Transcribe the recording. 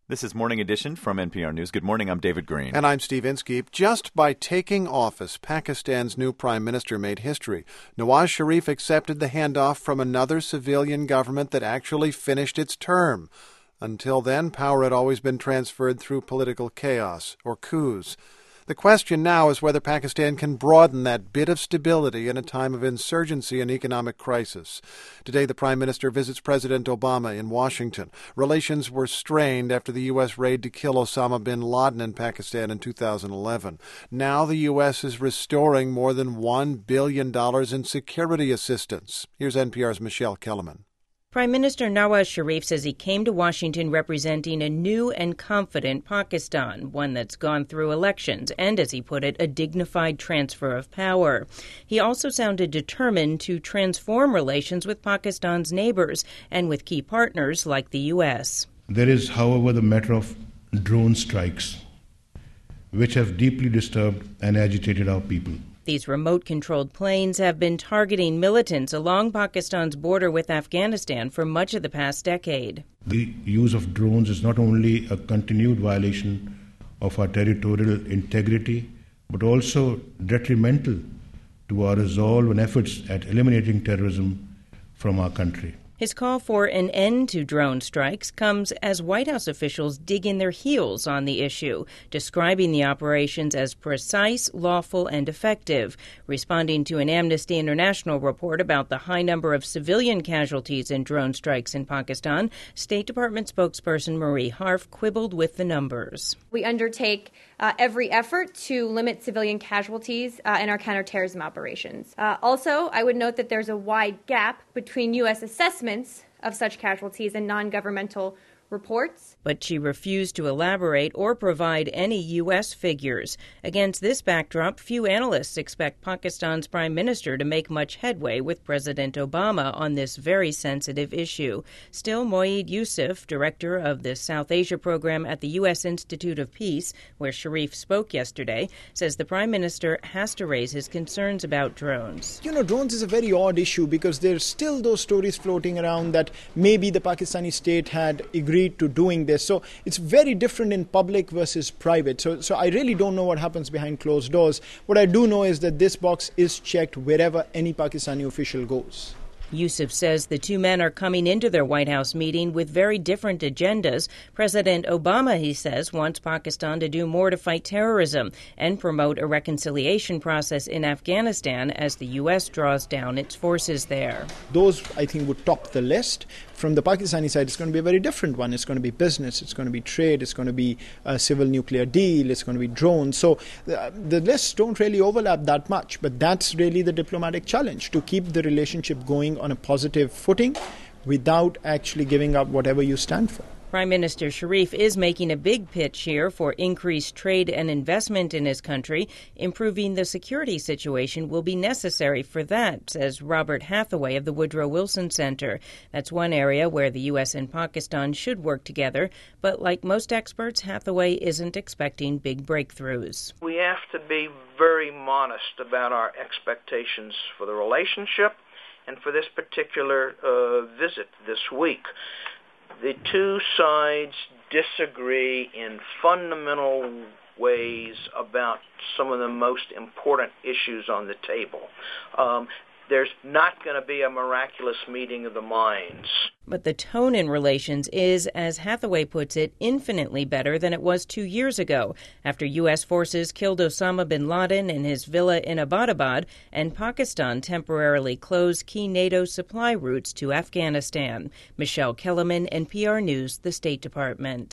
This is Morning Edition from NPR News. Good morning, I'm David Green. And I'm Steve Inskeep. Just by taking office, Pakistan's new prime minister made history. Nawaz Sharif accepted the handoff from another civilian government that actually finished its term. Until then, power had always been transferred through political chaos or coups. The question now is whether Pakistan can broaden that bit of stability in a time of insurgency and economic crisis. Today, the Prime Minister visits President Obama in Washington. Relations were strained after the U.S. raid to kill Osama bin Laden in Pakistan in 2011. Now the U.S. is restoring more than $1 billion in security assistance. Here's NPR's Michelle Kellerman. Prime Minister Nawaz Sharif says he came to Washington representing a new and confident Pakistan, one that's gone through elections and, as he put it, a dignified transfer of power. He also sounded determined to transform relations with Pakistan's neighbors and with key partners like the U.S. There is, however, the matter of drone strikes, which have deeply disturbed and agitated our people. These remote-controlled planes have been targeting militants along Pakistan's border with Afghanistan for much of the past decade. The use of drones is not only a continued violation of our territorial integrity, but also detrimental to our resolve and efforts at eliminating terrorism from our country. His call for an end to drone strikes comes as White House officials dig in their heels on the issue, describing the operations as precise, lawful, and effective. Responding to an Amnesty International report about the high number of civilian casualties in drone strikes in Pakistan, State Department spokesperson Marie Harf quibbled with the numbers. We undertake every effort to limit civilian casualties in our counterterrorism operations. Also, I would note that there's a wide gap between U.S. assessments of such casualties and non-governmental reports. But she refused to elaborate or provide any U.S. figures. Against this backdrop, few analysts expect Pakistan's prime minister to make much headway with President Obama on this very sensitive issue. Still, Moeed Yusuf, director of the South Asia program at the U.S. Institute of Peace, where Sharif spoke yesterday, says the prime minister has to raise his concerns about drones. Drones is a very odd issue because there's still those stories floating around that maybe the Pakistani state had agreed to doing this. So it's very different in public versus private. So I really don't know what happens behind closed doors. What I do know is that this box is checked wherever any Pakistani official goes. Yusuf says the two men are coming into their White House meeting with very different agendas. President Obama, he says, wants Pakistan to do more to fight terrorism and promote a reconciliation process in Afghanistan as the U.S. draws down its forces there. Those, I think, would top the list. From the Pakistani side, it's going to be a very different one. It's going to be business, it's going to be trade, it's going to be a civil nuclear deal, it's going to be drones. So the lists don't really overlap that much, but that's really the diplomatic challenge, to keep the relationship going on a positive footing without actually giving up whatever you stand for. Prime Minister Sharif is making a big pitch here for increased trade and investment in his country. Improving the security situation will be necessary for that, says Robert Hathaway of the Woodrow Wilson Center. That's one area where the U.S. and Pakistan should work together. But like most experts, Hathaway isn't expecting big breakthroughs. We have to be very modest about our expectations for the relationship and for this particular visit this week. The two sides disagree in fundamental ways about some of the most important issues on the table. There's not going to be a miraculous meeting of the minds. But the tone in relations is, as Hathaway puts it, infinitely better than it was 2 years ago, after U.S. forces killed Osama bin Laden in his villa in Abbottabad and Pakistan temporarily closed key NATO supply routes to Afghanistan. Michelle Kellerman, NPR News, the State Department.